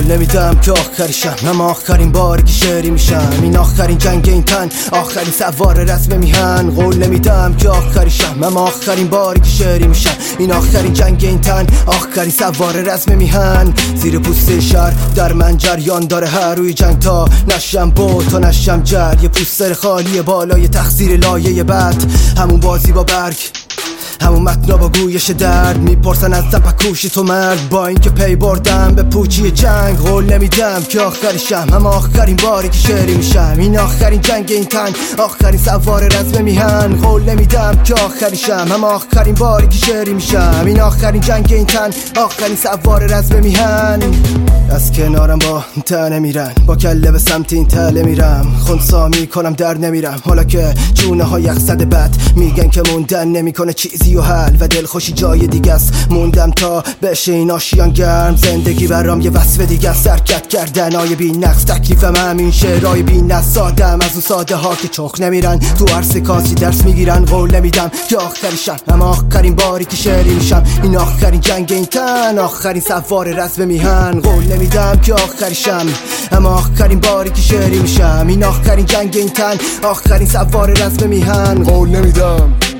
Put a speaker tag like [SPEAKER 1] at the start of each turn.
[SPEAKER 1] نمیدم که آخرشم، اما آخرین باری که شعری میشم. این آخرین جنگ این تن، آخرین سوار رسم میهن. قول نمیدم که آخرشم، اما آخرین باری که شعری میشم. این آخرین جنگ این تن، آخرین سوار رسم میهن. زیر پوسته شهر در من جریان داره هر روی جنگ، تا نشم با تا نشم جر. یه پوستر خالی بالای تقصیر لایه بد، همون بازی با برگ، همون متنا با گویش درد. میپرسن از پکوشی تو مرد، با اینکه پی بردم به پوچی جنگ. قول نمیدم که آخرشم، اما آخرین باری که شعری میشم. این آخرین جنگ این تن، آخرین سوار رزم میهن. قول نمیدم که آخرشم، اما آخرین باری که شعری میشم. این آخرین جنگ این تن، آخرین سوار رزم میهن. از کنارم با تنه میرن، با کله به سمت این تله میرم. خونسا میکنم در نمیرم، حالا که جونه ها یخزده بد میگن که موندن نمیکنه چیزی و حل، و دلخوشی جای دیگه است. موندم تا بشه این آشیان گرم. زندگی برام یه وصف دیگه است، حرکت کردنای بی نقص. تکلیفم همین شعرهای بی نقص، سادم از اون ساده ها که چخ نمیرن، تو عرصه کاسی درس میگیرن. قول نمیدم که آخرشم، اما آخرین باری که شعری میشم. این آخرین جنگ این تن، آخرین سوار رزم میهن. قول نمیدم که آخرشم، اما آخرین باری که شعری میشم. این آخرین جنگ این تن، آخرین سوار رزم میهن.
[SPEAKER 2] قول نمیدم